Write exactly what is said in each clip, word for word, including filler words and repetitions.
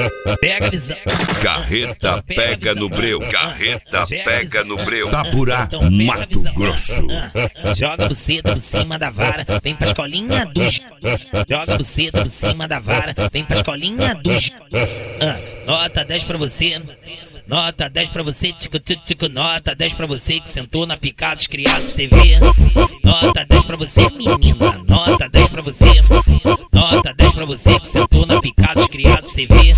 Pega a visão. Carreta pega no breu. Carreta pega no breu. Tapurá, Mato Grosso. Joga buceta por cima da vara, vem pra escolinha dos. Joga buceta por cima da vara, vem pra escolinha dos. Ah, nota dez pra você. Nota dez pra você, tico, tico, tico. Nota dez pra você que sentou na picada dos criados, cê vê. Nota dez pra você, menina. Nota dez pra você. Nota dez pra você que sentou na picada dos criados, cê vê.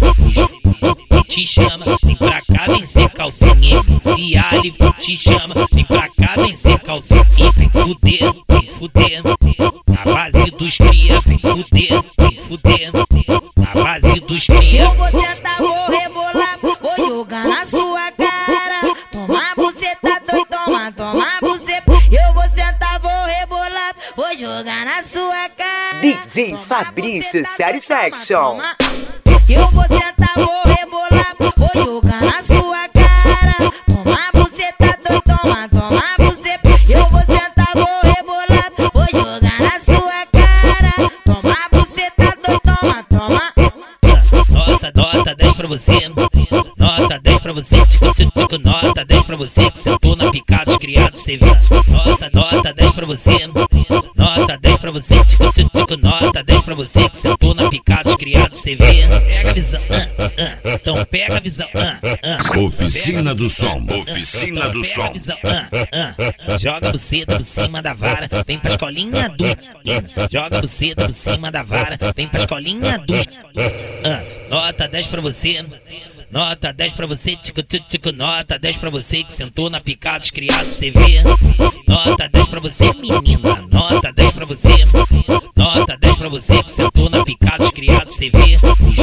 Te chama, vem pra cá, vem ser calcinha. Se Ali te chama, vem pra cá, vem ser calcinha. Vem fuder, vem fuder. Na base dos cria, vem fuder, vem fuder. Na base dos cria. Eu vou sentar, vou rebolar, vou jogar na sua cara. Toma buceta, doido, toma, toma buceta. Eu vou sentar, vou rebolar, vou jogar na sua cara. D J Fabrício Satisfaction. Eu vou sentar, vou rebolar, vou jogar na sua cara. Toma buceta, doido, toma, toma buceta. Eu vou sentar, vou rebolar, vou jogar na sua cara. Toma buceta, doido, toma, toma. Nota, nota dez pra você. Nota dez pra você, tico, tico, tico. Nota dez pra você que sentou na picada dos criados, cê vê. Nota, nota dez pra você. Nota dez pra você, tico, tico, tico. Nota dez pra você que sentou na picada dos criados, cê vê. Pega a visão, ah, ah. Então pega a visão, ah, ah. Oficina do som. Oficina do som. Visão, ah, ah. Joga buceta por cima da vara, vem pra escolinha do. Joga buceta por cima da vara, vem pra escolinha do. Ah, nota dez pra você. Nota dez pra você, tico, tico, tico. Nota dez pra você que sentou na picada dos criados, cê vê. Nota dez pra você, menina. Nota dez pra você. Nota dez pra você que sentou na picada dos criados, cê vê.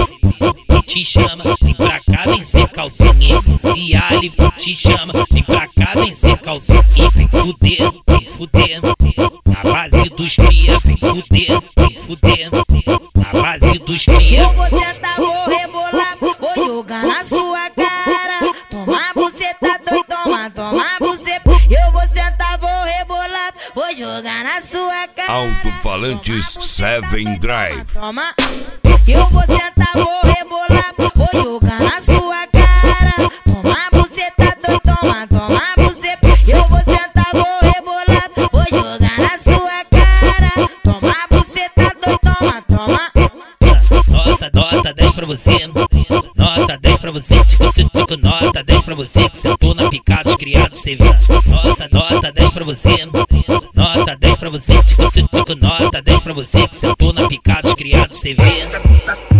Te chama, vem pra cá, vem ser calcinha. Se Ali te chama, vem pra cá, vem ser calcinha. Vem fuder, vem fuder. Na base dos cria, vem fuder, vem fuder. Na base dos cria. Eu vou sentar, vou rebolar, vou jogar na sua cara. Toma buceta, doido, toma, toma buceta. Eu vou sentar, vou rebolar, vou jogar na sua cara. Alto-falantes Seven Drive. Toma. Eu vou sentar, vou rebolar, vou jogar na sua cara. Toma buceta, doido, toma, toma buceta. Eu vou sentar, vou rebolar, vou jogar na sua cara. Toma buceta, doido, toma, toma. Nota, nota dez pra você. Nota dez pra você, tico, tico, tico. Nota dez pra você que sentou na picada dos criados, cê vê. Nota, nota dez pra você. Nota dez pra você, tico, tico, tico. Nota dez pra você que sentou na picada dos criados, cê vê.